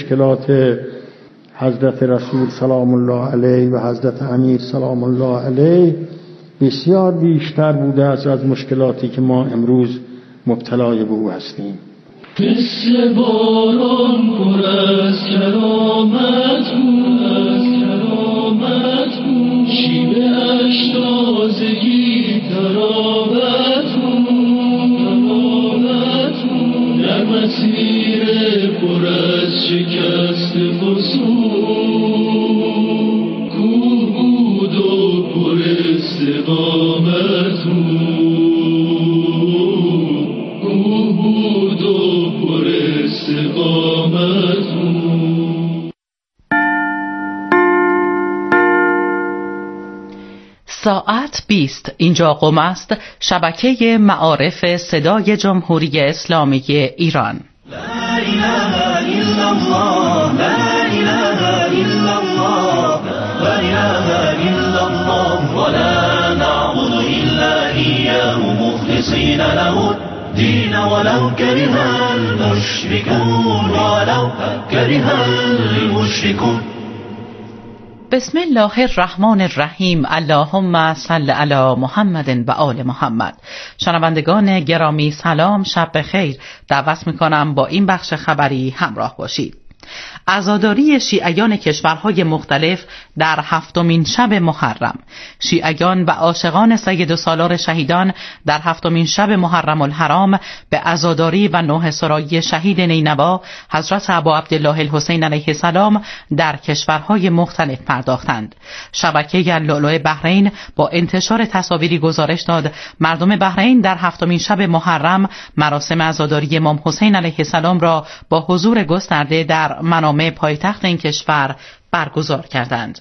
مشکلات حضرت رسول سلام الله علیه و حضرت امیر سلام الله علیه بسیار بیشتر بوده از مشکلاتی که ما امروز مبتلای به او هستیم. مثل باران پر از کرامت شیوه اش تازگی تراوت در مسیر پر از شکست فسون کوه بود و پر استقامت کوه بود و پر استقامت. ساعت 20 اینجا قم است، شبکه معارف صدای جمهوری اسلامی ایران. لا اله الا الله لا اله الا الله لا اله الا الله ولا نعبد الا اياه مخلصين له الدين ولو كره المشركون ولو كره المشركون. بسم الله الرحمن الرحیم. اللهم صل علی محمد و آل محمد. شنوندگان گرامی سلام، شب بخیر. دعوت میکنم با این بخش خبری همراه باشید. عزاداری شیعیان کشورهای مختلف در 7مین شب محرم. شیعیان و عاشقان سید سالار شهیدان در 7مین شب محرم الحرام به عزاداری و نوحه سرایی شهید نینوا حضرت ابا عبدالله الحسین علیه السلام در کشورهای مختلف پرداختند. شبکه لؤلؤ بحرین با انتشار تصاویری گزارش داد مردم بحرین در 7مین شب محرم مراسم عزاداری امام حسین علیه السلام را با حضور گسترده در منامه پایتخت این کشور برگزار کردند.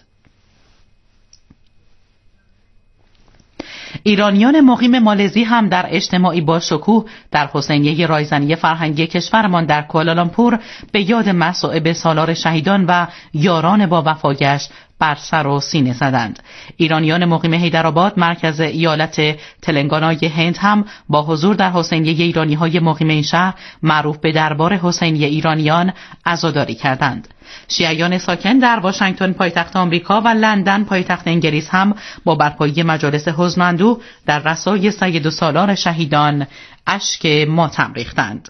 ایرانیان مقیم مالزی هم در اجتماعی با شکوه در حسینیه رایزنی فرهنگی کشورمان در کوالالامپور به یاد مصائب سالار شهیدان و یاران با وفایش بر سر و سینه زدند. ایرانیان مقیم حیدرآباد مرکز ایالت تلنگانای هند هم با حضور در حسینیه ایرانی‌های مقیم این شهر معروف به دربار حسینیه ایرانیان عزاداری کردند. شیعیان ساکن در واشنگتن پایتخت آمریکا و لندن پایتخت انگلیس هم با برپایی مجالس حزن و اندوه در رسای سید سالار شهیدان اشک ماتم ریختند.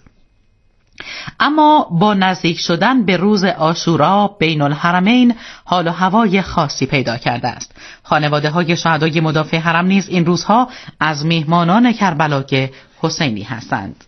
اما با نزدیک شدن به روز عاشورا بین الحرمین حال و هوای خاصی پیدا کرده است. خانواده های شهدای مدافع حرم نیز این روزها از میهمانان کربلای حسینی هستند.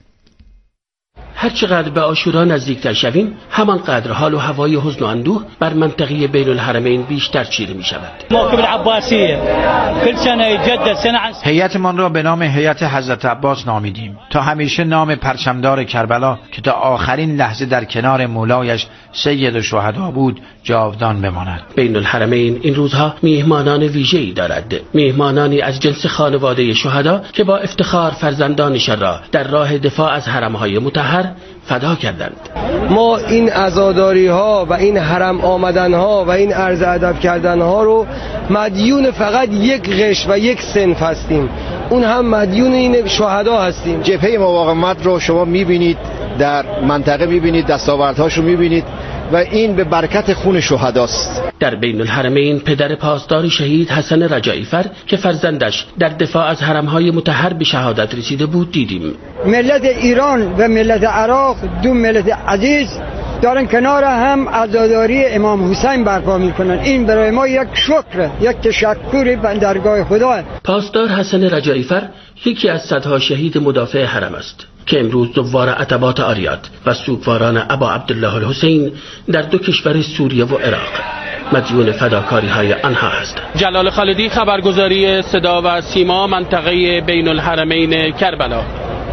هر چقدر به عاشورا نزدیکتر شویم همانقدر حال و هوای حزن و اندوه بر منطقه بین الحرمین بیشتر چیره می شود. موکب العباسیه کل سنه یجدد سنه عن هیئتمان را به نام هیئت حضرت عباس نامیدیم تا همیشه نام پرچمدار کربلا که تا آخرین لحظه در کنار مولایش سید الشهدا بود جاودان بماند. بین الحرمین این روزها میهمانان ویژه‌ای دارد. میهمانانی از جنس خانواده شهدا که با افتخار فرزندانشان را در راه دفاع از حرم‌های مطهر فدا کردند. ما این عزاداری ها و این حرم آمدن ها و این عرض ادب کردن ها رو مدیون فقط یک قش و یک صنف هستیم، اون هم مدیون این شهدا هستیم. جبهه مقاومت رو شما میبینید، در منطقه میبینید، دستاوردهاشو میبینید و این به برکت خون شهداست. در بین الحرمین پدر پاسدار شهید حسن رجایی فر که فرزندش در دفاع از حرمهای مطهر به شهادت رسیده بود دیدیم. ملت ایران و ملت عراق دو ملت عزیز دارن کنار هم عزاداری امام حسین برپا میکنن. این برای ما یک شکر، یک تشکر به درگاه خدا. پاسدار حسن رجایی فر یکی از صدها شهید مدافع حرم است که امروز زوار عتبات آریاد و سوگواران ابا عبدالله الحسین در دو کشور سوریه و عراق مدیون فداکاری های آنها هستند. جلال خالدی، خبرگزاری صدا و سیما، منطقه بین الحرمین کربلا.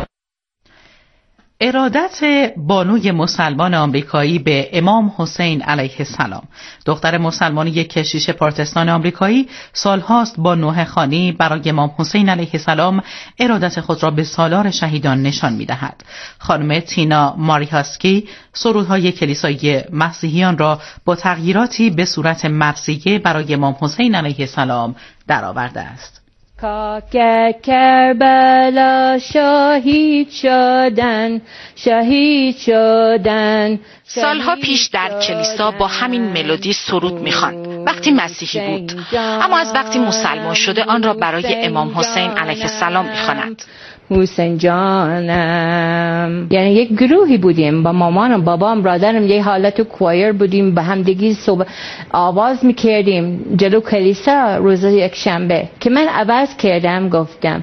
ارادت بانوی مسلمان آمریکایی به امام حسین علیه السلام، دختر مسلمانی یک کشیش پروتستان آمریکایی، سالهاست با نوحه خوانی برای امام حسین علیه السلام ارادت خود را به سالار شهیدان نشان می‌دهد. خانم تینا ماریهاسکی سرودهای کلیسایی مسیحیان را با تغییراتی به صورت مرثیه برای امام حسین علیه السلام درآورده است. که کربلا شهید شدن. سالها پیش در کلیسا با همین ملودی سرود می‌خواند وقتی مسیحی بود، اما از وقتی مسلمان شده آن را برای امام حسین علیه السلام می‌خواند. حسین جانم. یعنی یک گروهی بودیم با مامانم، بابام، برادرم، یه حالت کوایر بودیم، با هم دیگه آواز میکردیم جلو کلیسا روز یک شنبه که من عوض کردم، گفتم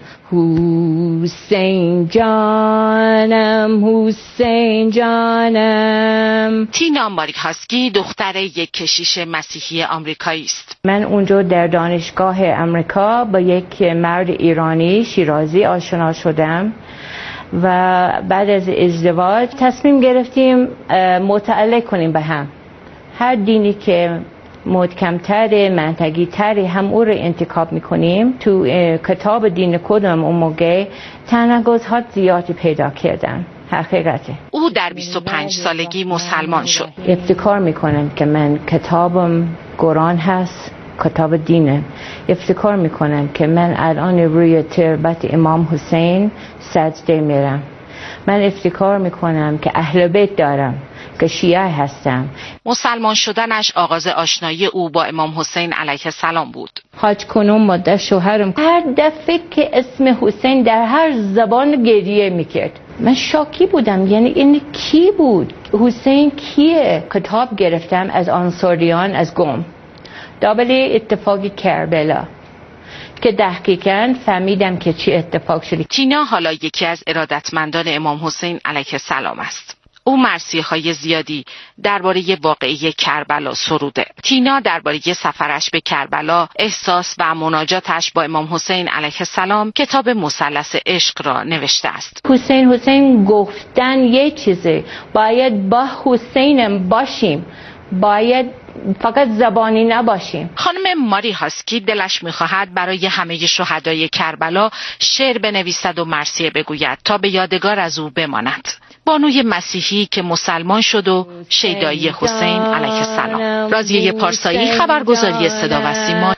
حسین جانم، حسین جانم. تینا ماری هاسکی دختر یک کشیش مسیحی آمریکایی است. من اونجا در دانشگاه آمریکا با یک مرد ایرانی شیرازی آشنا شدم و بعد از ازدواج تصمیم گرفتیم مطالعه کنیم به هم. هر دینی که محکم‌تر، منطقی‌تر هم او رو انتخاب می‌کنیم. تو کتاب دین کدام اون موقع تناقض‌ها زیادی پیدا کردم. حقیقته. او در 25 سالگی مسلمان شد. افتخار می‌کنم که من کتابم قرآن هست، کتاب دینه. افتخار می‌کنم که من الان روی تربت امام حسین سجده میرم. من افتخار می‌کنم که اهل بیت دارم، که شیعه هستم. مسلمان شدنش آغاز آشنایی او با امام حسین علیه السلام بود. حاج کنون مادر شوهرم هر دفعه که اسم حسین در هر زبان گریه میکرد. من شاکی بودم، یعنی این کی بود؟ حسین کیه؟ کتاب گرفتم از انصاریان از قم، دابل اتفاقی کربلا، که دقیقاً فهمیدم که چی اتفاق شد. تینا حالا یکی از ارادتمندان امام حسین علیه السلام است. او مرثیه‌های زیادی درباره واقعه کربلا سروده. تینا درباره سفرش به کربلا، احساس و مناجاتش با امام حسین علیه السلام کتاب مثلث عشق را نوشته است. حسین گفتن یه چیزه، باید با حسینم باشیم، باید فقط زبانی نباشیم. خانم ماری هاسکی دلش می‌خواهد برای همه شهدای کربلا شعر بنویسد و مرثیه بگوید تا به یادگار از او بماند. بانوی مسیحی که مسلمان شد و شیدایی حسین علیه السلام. راضیه پارسایی، خبرگزاری صدا و سیما.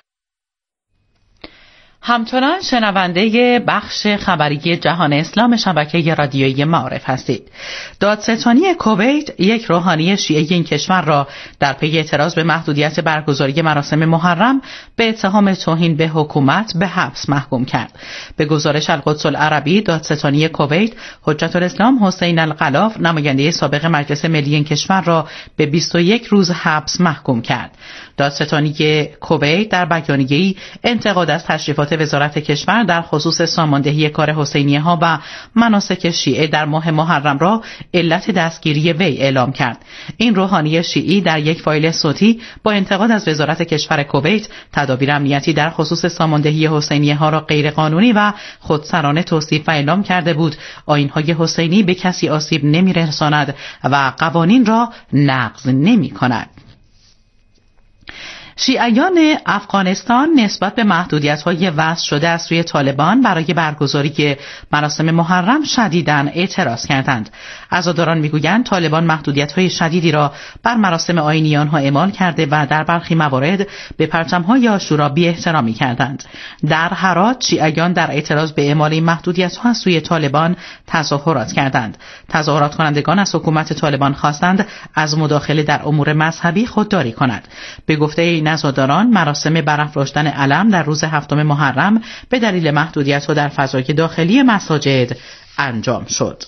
همچنان شنونده بخش خبری جهان اسلام شبکه رادیویی معارف هستید. دادستانی کویت یک روحانی شیعه این کشور را در پی اعتراض به محدودیت برگزاری مراسم محرم به اتهام توهین به حکومت به حبس محکوم کرد. به گزارش القدس العربی، دادستانی کویت حجت الاسلام حسین القلاف، نماینده سابق مجلس ملی این کشور را به 21 روز حبس محکوم کرد. دادستانی کویت در بیانیه‌ای انتقاد از تشریفات وزارت کشور در خصوص ساماندهی کار حسینیه ها و مناسک شیعه در ماه محرم را علت دستگیری وی اعلام کرد. این روحانی شیعی در یک فایل صوتی با انتقاد از وزارت کشور کویت تدابیر امنیتی در خصوص ساماندهی حسینیه ها را غیرقانونی و خودسرانه توصیف و اعلام کرده بود. آیین‌های حسینی به کسی آسیب نمی‌رساند و قوانین را نقض نمی‌کند. شیعیان افغانستان نسبت به محدودیت‌های وضع شده از سوی طالبان برای برگزاری مراسم محرم شدیداً اعتراض کردند. عزاداران می‌گویند طالبان محدودیت‌های شدیدی را بر مراسم آیینی آنها اعمال کرده و در برخی موارد به پرچم‌های عاشورا بی‌احترامی کردند. در هرات شیعیان در اعتراض به اعمال این محدودیت‌ها از سوی طالبان تظاهرات کردند. تظاهرات کنندگان از حکومت طالبان خواستند از مداخله در امور مذهبی خودداری کند. به گفته عزاداران مراسم برافراشتن علم در روز 7 محرم به دلیل محدودیت‌ها در فضای داخلی مساجد انجام شد.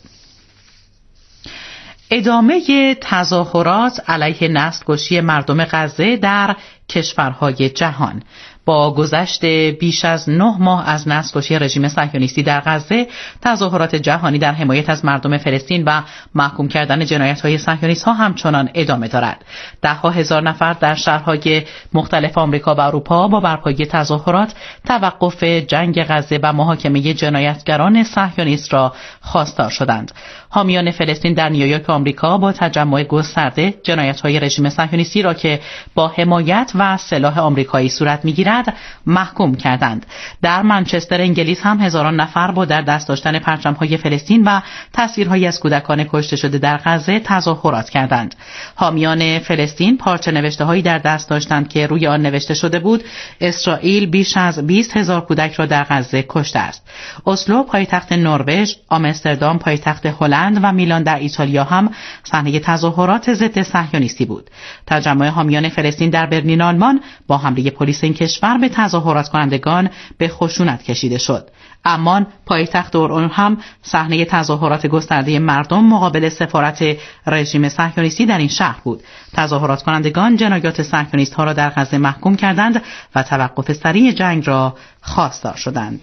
ادامه تظاهرات علیه نسل‌کشی مردم غزه در کشورهای جهان. با گذشت بیش از 9 ماه از نسل‌کشی رژیم صهیونیستی در غزه، تظاهرات جهانی در حمایت از مردم فلسطین و محکوم کردن جنایت‌های صهیونیست‌ها همچنان ادامه دارد. ده‌ها هزار نفر در شهرهای مختلف آمریکا و اروپا با برپایی تظاهرات توقف جنگ غزه و محاکمه جنایتگران صهیونیست را خواستار شدند. حامیان فلسطین در نیویورک آمریکا با تجمع گسترده جنایت‌های رژیم صهیونیستی را که با حمایت و سلاح آمریکایی صورت می‌گیرد محکوم کردند. در منچستر انگلیس هم هزاران نفر با در دست داشتن پرچم‌های فلسطین و تصویرهایی از کودکان کشته شده در غزه تظاهرات کردند. حامیان فلسطین پارچه نوشته‌هایی در دست داشتند که روی آن نوشته شده بود اسرائیل بیش از 20,000 کودک را در غزه کشته است. اسلو پایتخت نروژ، آمستردام پایتخت هلند و میلان در ایتالیا هم صحنه تظاهرات ضد صهیونیستی بود. تجمع حامیان فلسطین در برلین آلمان با حمله پلیس این کشور به تظاهرات کنندگان به خشونت کشیده شد. عمان پایتخت اردن هم صحنه تظاهرات گسترده مردم مقابل سفارت رژیم صهیونیستی در این شهر بود. تظاهرات کنندگان جنایات صهیونیست‌ها را در غزه محکوم کردند و توقف سریع جنگ را خواستار شدند.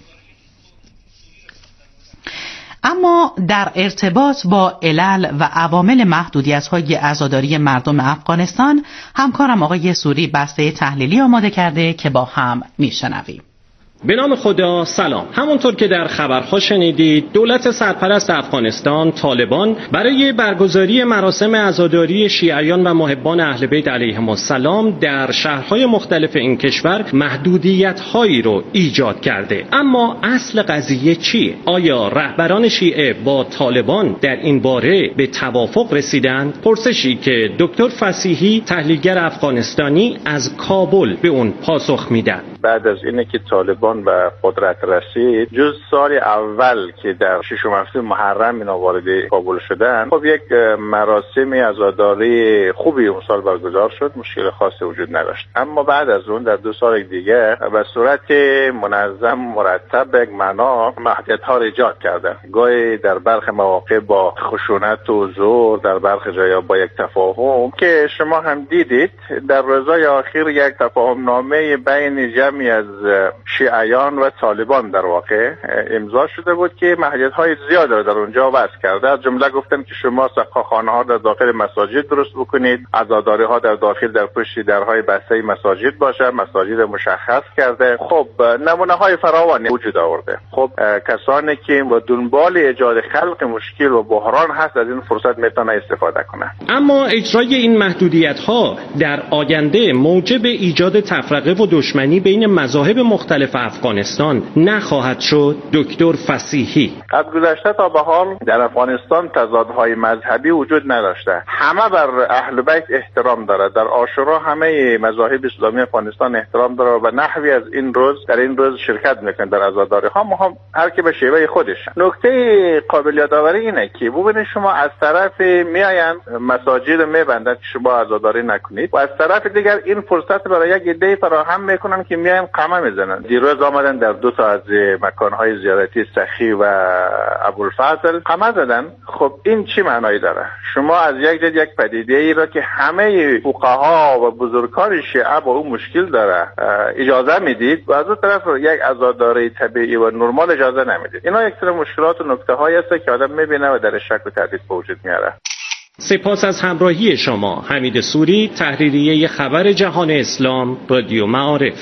اما در ارتباط با علل و عوامل محدودیت‌های عزاداری مردم افغانستان همکارم آقای سوری بسته تحلیلی آماده کرده که با هم میشنویم. به نام خدا، سلام. همونطور که در خبرها شنیدید، دولت سرپرست افغانستان طالبان برای برگزاری مراسم عزاداری شیعیان و محبان اهل بیت علیهم السلام در شهرهای مختلف این کشور محدودیت‌هایی رو ایجاد کرده. اما اصل قضیه چیه؟ آیا رهبران شیعه با طالبان در این باره به توافق رسیدند؟ پرسشی که دکتر فصیحی تحلیلگر افغانستانی از کابل به اون پاسخ میدن. بعد از اینه که طالبان به قدرت رسید، جز سال اول که در ششم هفته محرم اینا وارد کابل شدن، خب یک مراسم عزاداری خوبی اون سال برگزار شد، مشکل خاصی وجود نداشت. اما بعد از اون در 2 سال دیگه به صورت منظم مرتب یک معنا محدودیت‌ها ایجاد کردن. گاهی در برخی مواقع با خشونت و زور، در برخی جاها با یک تفاهم که شما هم دیدید در روزهای آخر یک تفاهم نامه بین جمعی از شیعیان و طالبان در واقع امضا شده بود که محدودیت‌های زیاد را در اونجا وضع کرده. از جمله گفتن که شما سقاخانه‌ها در داخل مساجد درست بکنید، عزاداری‌ها در داخل در پشت درهای بسته مساجد باشه، مساجد مشخص کرده. خب نمونه‌های فراوانی وجود آورده. خب کسانی که با دنبال ایجاد خلق مشکل و بحران هست از این فرصت میتونن استفاده کنن. اما اجرای این محدودیت‌ها در آینده موجب ایجاد تفرقه و دشمنی بین مذاهب مختلف افغانستان نخواهد شد؟ دکتر فصیحی: از گذشته تا به حال در افغانستان تضادهای مذهبی وجود نداشته. همه بر اهل بیت احترام داره. در عاشورا همه مذاهب اسلامی افغانستان احترام داره و نحوی از این روز در این روز شرکت میکنه در عزاداری ها، هر کی به شیوه خودش. نکته قابل یادآوری اینه که ببینید شما از طرف میآیند مساجد میبندن که شما عزاداری نکنید و از طرف دیگر این فرصت برای یک عده فراهم میکنن که میاین قمه میزنن. دیروز آمدن در 2 تا از مکانهای زیارتی سخی و ابوالفضل قمه زدن. خب این چی معنایی داره؟ شما از یک پدیده ای را که همه فقها و بزرگان شیعه با اون مشکل داره اجازه میدید و از اون طرف یک عزاداری طبیعی و نرمال اجازه نمیدید. اینا یک سری مشکلات و نکته هایی است که آدم میبینه و در شک و تردید به وجود میاره. سپاس از همراهی شما. حمید سوری، تحریریه خبر جهان اسلام، رادیو معارف.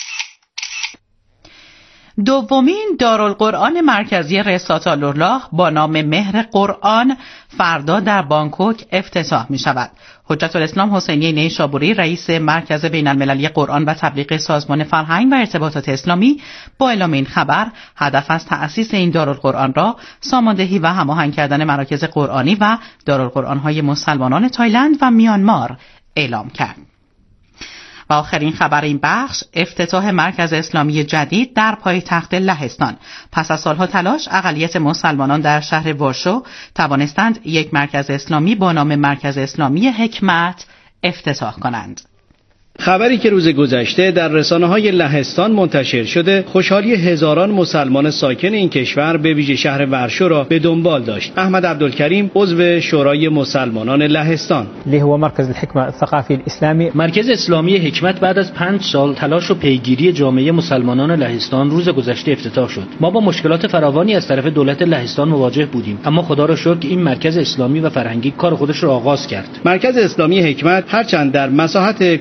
دومین دارالقرآن مرکزی رسالةالله با نام مهر قرآن فردا در بانکوک افتتاح می شود. حجت الاسلام حسینی نیشابوری رئیس مرکز بین المللی قرآن و تبلیغ سازمان فرهنگ و ارتباطات اسلامی با اعلام این خبر هدف از تأسیس این دارالقرآن را ساماندهی و هماهنگ کردن مراکز قرآنی و دارالقرآن‌های مسلمانان تایلند و میانمار اعلام کرد. و آخرین خبر این بخش افتتاح مرکز اسلامی جدید در پایتخت لهستان. پس از سالها تلاش اقلیت مسلمانان در شهر ورشو توانستند یک مرکز اسلامی با نام مرکز اسلامی حکمت افتتاح کنند. خبری که روز گذشته در رسانه‌های لهستان منتشر شده خوشحالی هزاران مسلمان ساکن این کشور به ویژه شهر ورشو را به دنبال داشت. احمد عبدالکریم عضو شورای مسلمانان لهستان: اللي هو مرکز الحکمت الثقافی الاسلامی. مرکز اسلامی حکمت بعد از 5 سال تلاش و پیگیری جامعه مسلمانان لهستان روز گذشته افتتاح شد. ما با مشکلات فراوانی از طرف دولت لهستان مواجه بودیم، اما خدا را شکر این مرکز اسلامی و فرهنگی کار خودش را آغاز کرد. مرکز اسلامی حکمت هرچند در مساحت کوچک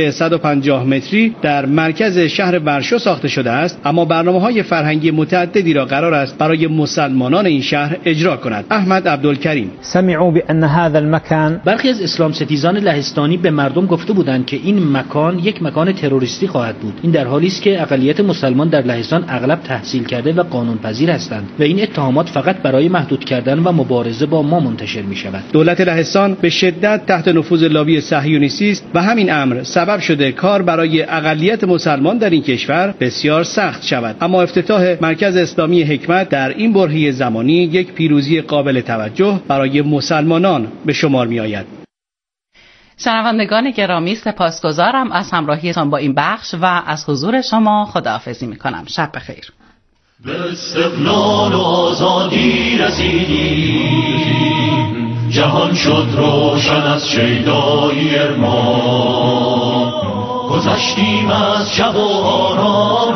فضای 150 متری در مرکز شهر ورشو ساخته شده است، اما برنامه‌های فرهنگی متعددی را قرار است برای مسلمانان این شهر اجرا کند. احمد عبدالکریم: سمعوا بأن هذا المكان، برخی از اسلام ستیزان لهستانی به مردم گفته بودند که این مکان یک مکان تروریستی خواهد بود. این در حالی است که اقلیت مسلمان در لهستان اغلب تحصیل کرده و قانون پذیر هستند و این اتهامات فقط برای محدود کردن و مبارزه با ما منتشر می شود. دولت لهستان به شدت تحت نفوذ لابی صهیونیستی است و همین امر سبب شده کار برای اقلیت مسلمان در این کشور بسیار سخت شود. اما افتتاح مرکز اسلامی حکمت در این برهه زمانی یک پیروزی قابل توجه برای مسلمانان به شمار می آید. شنوندگان گرامی، سپاسگزارم از همراهیتان با این بخش و از حضور شما خداحافظی میکنم. شب بخیر. به استقلال و آزادی رسیدیم، جهان شد روشن از شیدایی ارمان، گذشتیم از شب و آرام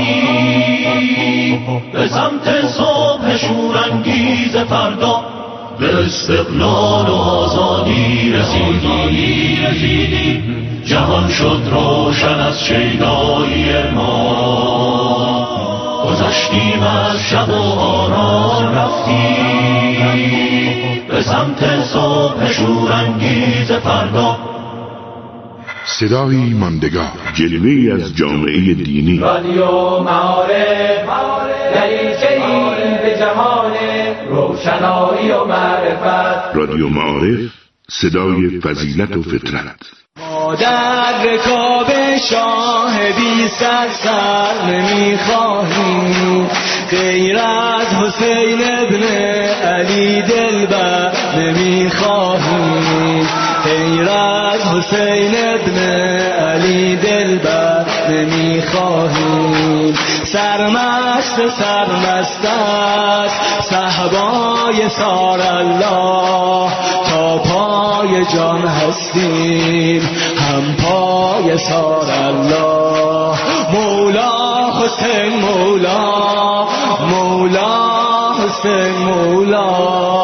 رفتیم به سمت صبح شورانگیز فردا. به استقلال و آزادی رسیدیم، جهان شد روشن از شیدایی ارمان، گذشتیم از شب و آرام رفتیم به سمت صبح شورانگیز فردا. صدایی ماندگار، جلوه‌ای از جامعه دینی. رادیو معارف، دریچه‌ای به جهان روشنایی و معرفت. رادیو معارف، صدای فضیلت و فطرت. ما در رکاب شاه بی سر نمیخواهیم، غیر از حسین ابن علی دلبر نمیخواهیم، غیر از حسین ابن علی دلبر نمیخواهیم. سرمست صحبای سار الله، تا پای جان هستیم هم پای سار الله. مولا حسین مولا، مولا حسین مولا،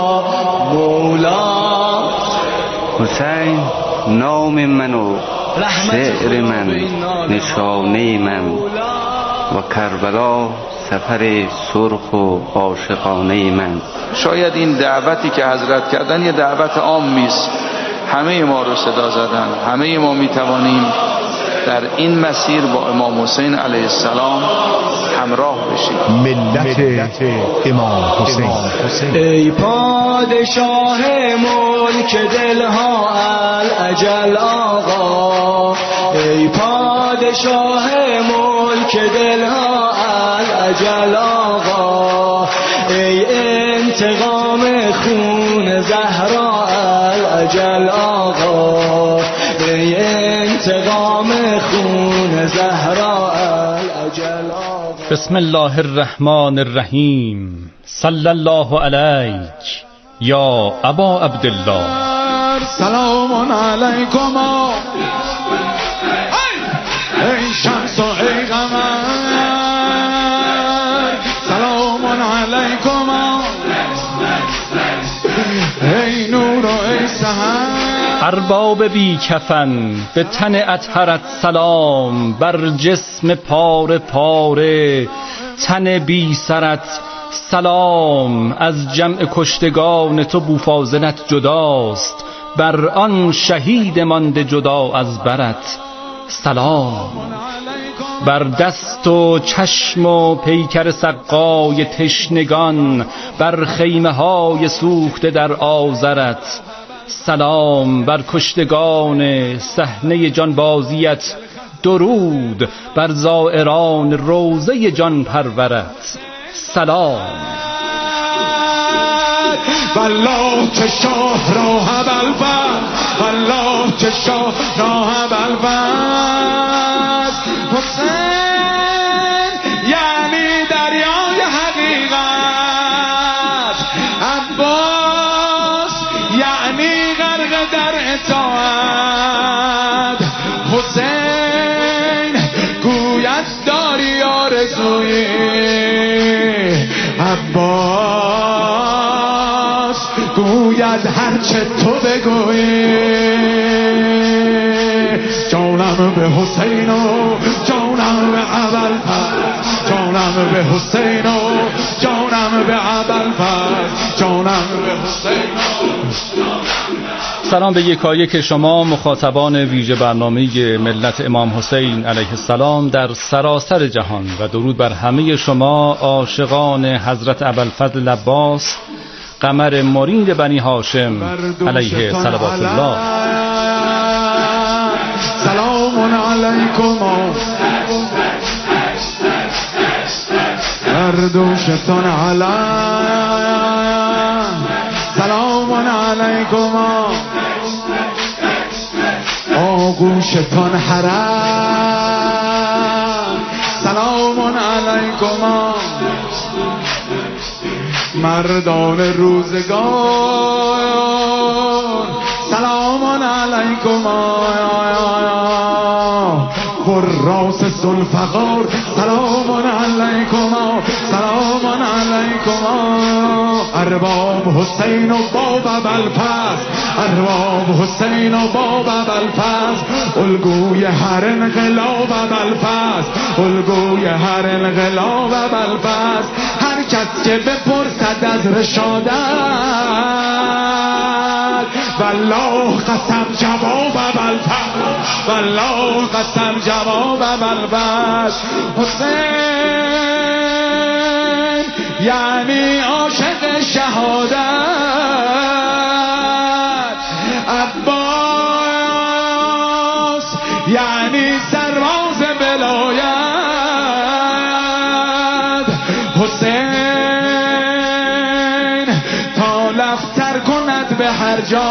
مولا حسین نام من و شعر من، نشانه من و کربلا سفر سرخ و عاشقانه من. شاید این دعوتی که حضرت کردن یه دعوت عامی است، همه ما رو صدا زدن، همه ما میتوانیم در این مسیر با امام حسین علیه السلام همراه بشیم. ملت امام حسین. ای پادشاه ملک دلها الاجل آقا، ای پادشاه ملک دلها الاجل آقا، ای انتقام خون زهرا الاجل آقا، ای انتقام خون زهرا الاجل آقا. بسم الله الرحمن الرحیم. صلی الله علیک یا ابا عبدالله. سلام علیکم ای شمس و ای قمر، سلام علیکم ای نور و ای سحر. ارباب بی کفن به تن اطهرت سلام، بر جسم پاره پاره تن بی سرت سلام. از جمع کشتگان تو بوفازنت جداست، بر آن شهید مانده جدا از برت سلام. بر دست و چشم و پیکر سقای تشنگان، بر خیمه های سوخته در آذرت سلام. بر کشتگان صحنه جانبازیت درود، بر زائران روضه جان پرورت سلام. والله که شاه راه بلبر، والله که شاه راه بلبر. حسین یعنی دریای حقیقت، عباس یعنی غرق در اطاعت. حسین گوید داری آرزویی، عباس گوید هرچه تو بگویی. جانم به حسین و جانم به ابوالفضل، جانم به حسین و جانم به ابوالفضل، جانم به حسین. سلام به یکایک شما مخاطبان ویژه برنامه ملت امام حسین علیه السلام در سراسر جهان و درود بر همه شما عاشقان حضرت ابوالفضل العباس قمر مرید بنی هاشم علیه صلوات الله. سلام علیکم بردوشتان علی، سلام علیکم آغوشتان حرم، سلام علیکم مردان روزگار، سلام علیکم خراس ذوالفقار، سلام علیکم سلام علیکم ارباب حسین و باب ابوالفضل، ارباب حسین و باب ابوالفضل، الگوی هر انقلاب ابوالفضل، الگوی هر انقلاب ابوالفضل. هر کس که بپرسد از رشادت والله قسم جواب ابوالفضل، والله قسم جواب ابوالفضل. حسین یعنی عاشق شهادت، عباس یعنی سرباز ولایت، حسین تا لفتر کند به هر جا،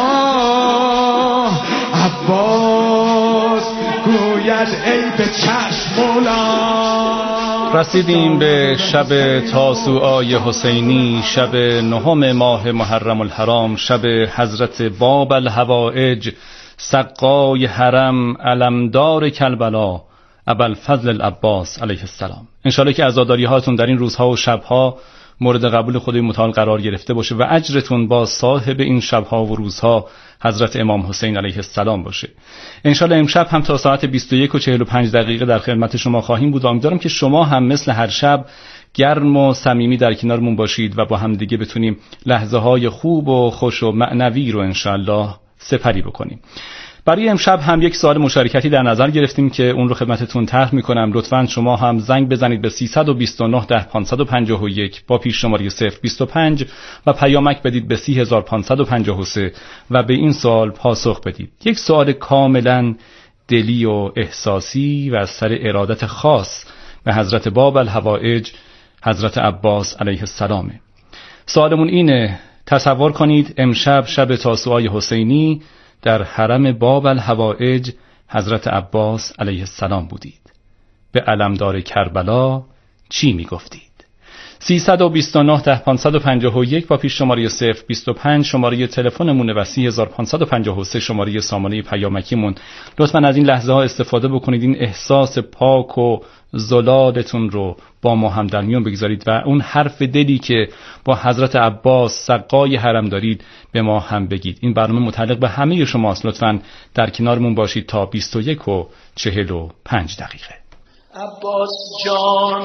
عباس گوید ای به چشم مولا. رسیدیم به شب تاسوعای حسینی، شب 9 ماه محرم الحرام، شب حضرت باب الحوائج سقای حرم علمدار کربلا ابوالفضل العباس علیه السلام. انشالله که عزاداری هاتون در این روزها و شبها مورد قبول خدای متعال قرار گرفته باشه و اجرتون با صاحب این شبها و روزها حضرت امام حسین علیه السلام باشه. انشالله امشب هم تا ساعت 21:45 در خدمت شما خواهیم بود. امیدوارم که شما هم مثل هر شب گرم و صمیمی در کنارمون باشید و با هم دیگه بتونیم لحظه های خوب و خوش و معنوی رو انشالله سپری بکنیم. برای امشب هم یک سوال مشارکتی در نظر گرفتیم که اون رو خدمتتون طرح میکنم. لطفاً شما هم زنگ بزنید به 329 10 551 با پیش شماره 025 و پیامک بدید به 30553 و به این سوال پاسخ بدید. یک سوال کاملاً دلی و احساسی و از سر ارادت خاص به حضرت باب الحوائج حضرت عباس علیه السلام. سوالمون اینه: تصور کنید امشب شب تاسوعای حسینی در حرم باب الحوائج حضرت عباس علیه السلام بودید. به علمدار کربلا چی می گفتید؟ 329 10 551 با پیش شماره 025 شماره تلفنمونه و 3553 شماره سامانه پیامکیمون. لطفاً از این لحظه ها استفاده بکنید، این احساس پاک و زلالتون رو با ما هم در میون بگذارید و اون حرف دلی که با حضرت عباس سقای حرم دارید به ما هم بگید. این برنامه متعلق به همه شماست. لطفاً در کنارمون باشید تا 21:45. عباس جان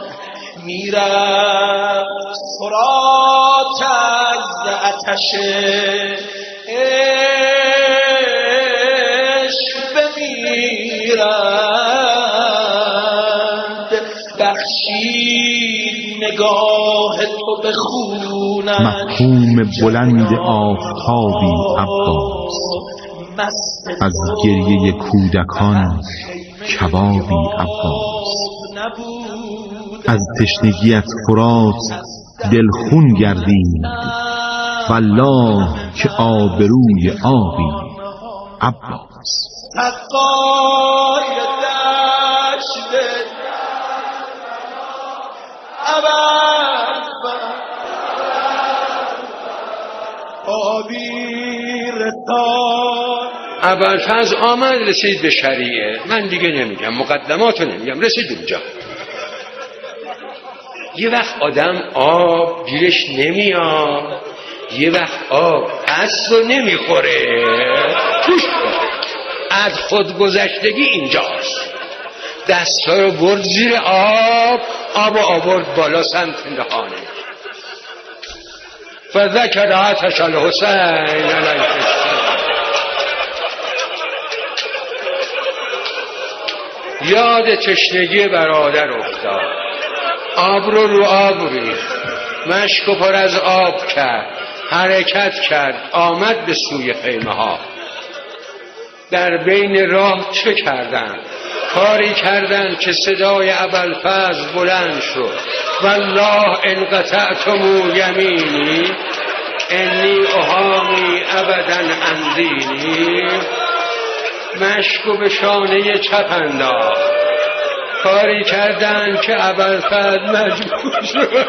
میرفت فرات از آتش عشق بمیرد، بخشید نگاه تو به خونش مفهوم بلند آفتابی عباس، از گریه کودکان کبابی عباس، از تشنگیت فرات دلخون گردید والله که آبروی آبی عباس. حقای دشت ابوالفضل آمد رسید به شریعه. من دیگه نمیگم، مقدماتو نمیگم، رسید اونجا. یه وقت آدم آب گیرش نمیاد، یه وقت آب پس رو نمیخوره توش. از خودگذشتگی اینجاست. دستا رو برد زیر آب آورد بالا سمت نهانه. فذکر عطش الحسین علیه السلام، یاد تشنگی برادر افتاد. آب رو آب ریخت، مشک و پر از آب کرد، حرکت کرد، آمد به سوی خیمه ها. در بین راه چه کردند؟ کاری کردند که صدای ابوالفضل بلند شد. والله ان قطعتم یمینی انی احامی ابدا عن دینی. مشکو به شانه چپ انداخت. کاری کردند که ابوالفضل مجبور شد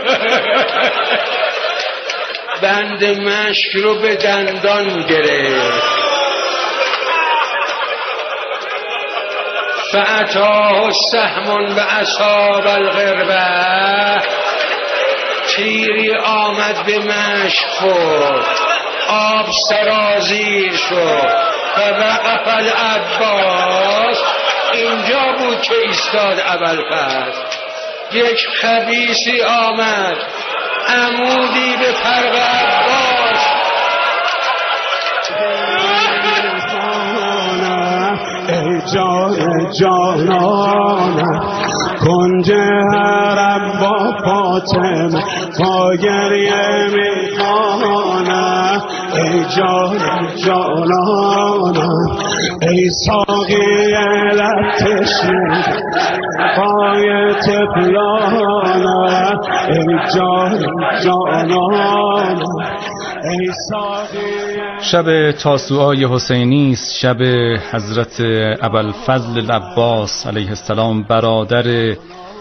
بند مشک رو به دندان گرفت. فأتاه سهم به اصحاب الغربه، تیری آمد به مشک خورد، آب سرازیر شد. فوقف العباس، اینجا بود که ایستاد ابوالفضل. یک خبیثی آمد، عمودی به فرق عباس. ای جان جانانم کنج حرم با فاطمه با گریه میخوانم. ای جان جانانم ای ساقی لب تشنه پای طفلانم. ای جان جانانم ای ساقی. شب تاسوعای حسینی است، شب حضرت ابوالفضل العباس علیه السلام، برادر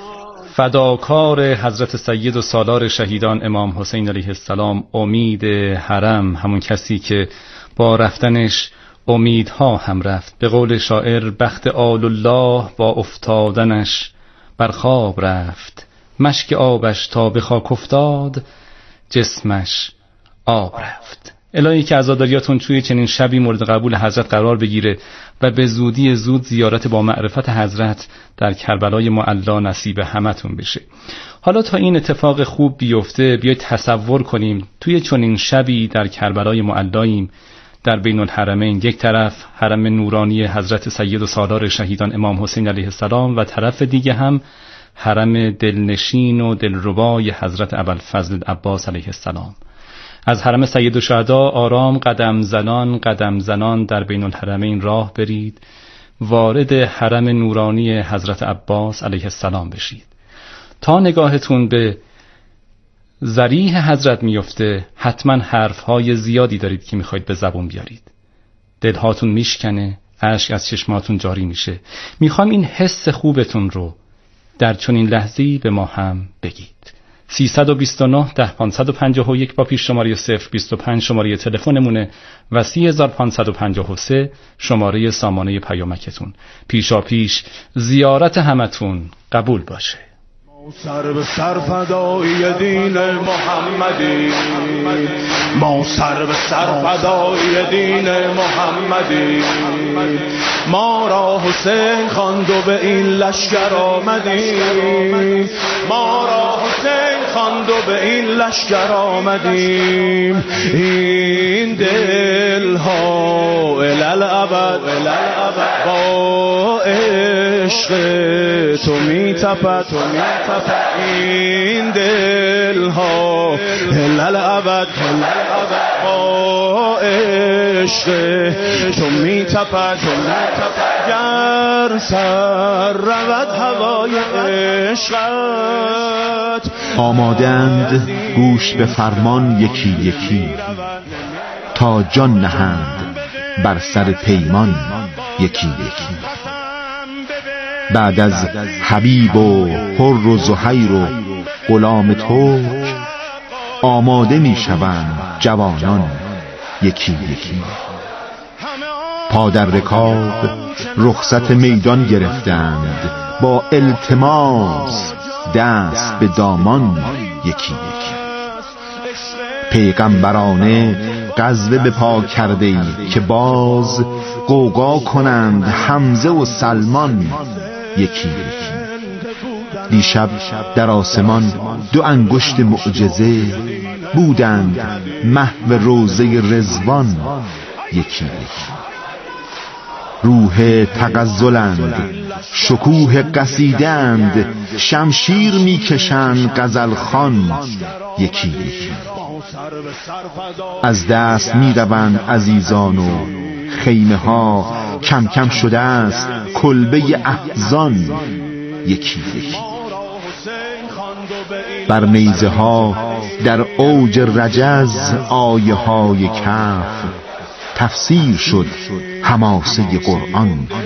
فداکار حضرت سید و سالار شهیدان امام حسین علیه السلام، امید حرم، همون کسی که با رفتنش امیدها هم رفت. به قول شاعر بخت آل الله با افتادنش بر خواب رفت، مشک آبش تا به خاک افتاد جسمش آب رفت. الهی که عزاداریاتون توی چنین شبی مورد قبول حضرت قرار بگیره و به زودی زود زیارت با معرفت حضرت در کربلای معلا نصیب همتون بشه. حالا تا این اتفاق خوب بیفته، بیایید تصور کنیم توی چنین شبی در کربلای معلاییم، در بین الحرمین، یک طرف حرم نورانی حضرت سید و سالار شهیدان امام حسین علیه السلام و طرف دیگه هم حرم دلنشین و دلربای حضرت ابوالفضل العباس علیه السلام. از حرم سید الشهدا آرام قدم زنان در بین الحرمین راه برید، وارد حرم نورانی حضرت عباس علیه السلام بشید. تا نگاهتون به ضریح حضرت میفته، حتما حرفهای زیادی دارید که میخواید به زبون بیارید. دلهاتون میشکنه، اشک از چشماتون جاری میشه. میخوام این حس خوبتون رو در چنین لحظه‌ای به ما هم بگید. 329 10 551 با پیش شماره 025 شماره تلفنمونه و 3553 شماره سامانه پیامکتون. پیشا پیش زیارت همتون قبول باشه. سر به سر فدای دین محمدی، ما سر به سر فدای دین محمدی. ما را حسین خواند و به این لشکر آمدیم، ما را حسین خواند و به این لشکر آمدیم. این دل ها الالعبد با عشق تو می تپد، این دل ها الالعبد با عشق تو می تپد. گر سر رود هوای عشقت. آمادند گوش به فرمان یکی یکی، تا جان نهند بر سر پیمان یکی یکی. بعد از حبیب و حر و زهیر و غلام ترک، آماده می شوند جوانان یکی یکی. پا در رکاب رخصت میدان گرفتند، با التماس دست به دامان یکی یکی. پیغمبرانه غزوه به پا کرده ای که باز غوغا کنند حمزه و سلمان یکی یکی. دیشب در آسمان دو انگشت معجزه بودند محو روضه رضوان یکی یکی. روح تغزلند، شکوه قصیدند، شمشیر میکشند غزلخوان یکی یکی. از دست میروند عزیزان و خیمه ها کم کم شده است کلبه احزان یکی یکی. بر نیزه ها در اوج رجز آیه های کهف تفسیر شد حماسه قرآن